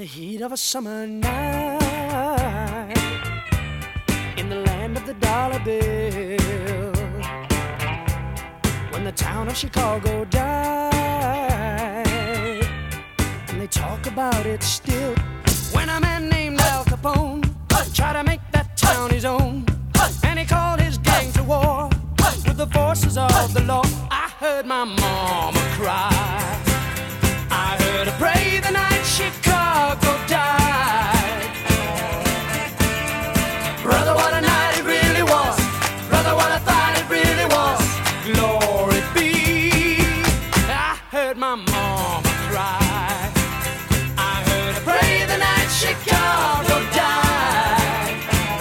the heat of a summer night, in the land of the dollar bill, when the town of Chicago died, and they talk about it still, when a man named Al Capone tried to make that town his own, and he called his gang to war with the forces of the law. I heard my mama cry, I heard her pray the night Chicago died. Brother, what a night it really was. Brother, what I thought it really was. Glory be. I heard my mama cry, I heard her pray the night Chicago died.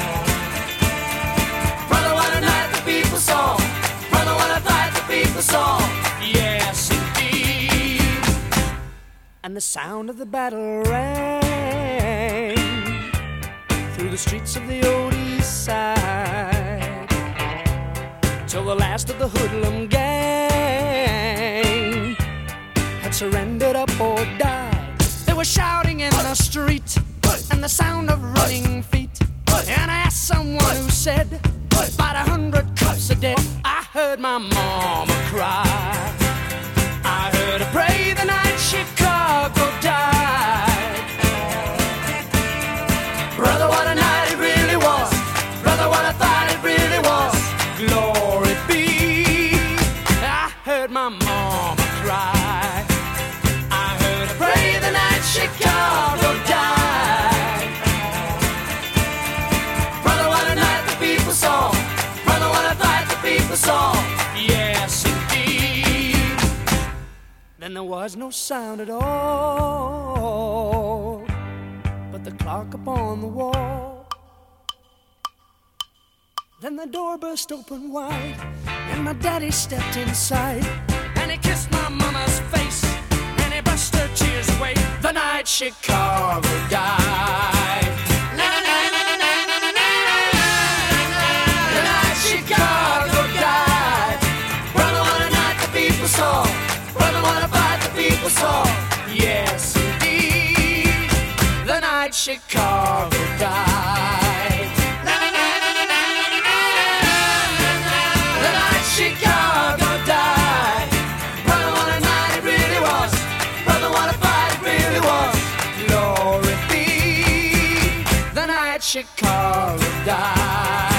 Brother, what a night the people saw. Brother, what I thought the people saw. Yes, indeed. And the sound of the battle rang through the streets of the old east side, till the last of the hoodlum gang had surrendered up or died. They were shouting in the street, and the sound of running feet. And I asked someone who said, about 100 cops are dead. I heard my mama cry, I heard her pray the night Chicago died. Brother, what a night it really was. Brother, what I thought it really was. Glory be. I heard my mama cry, I heard her pray the night Chicago died. Brother, what a night the people saw. Brother, what I thought the people saw. Yes, indeed. Then there was no sound at all but the clock upon the wall. Then the door burst open wide, and my daddy stepped inside, and he kissed my mama's face, and he brushed her tears away. The night Chicago died. The night Chicago died. Brother, what a night the people saw. Brother, what a fight the people saw. Yes, indeed. The night Chicago died. The night Chicago died. Brother, what a night it really was. Brother, what a fight it really was. Glory be. The night Chicago died.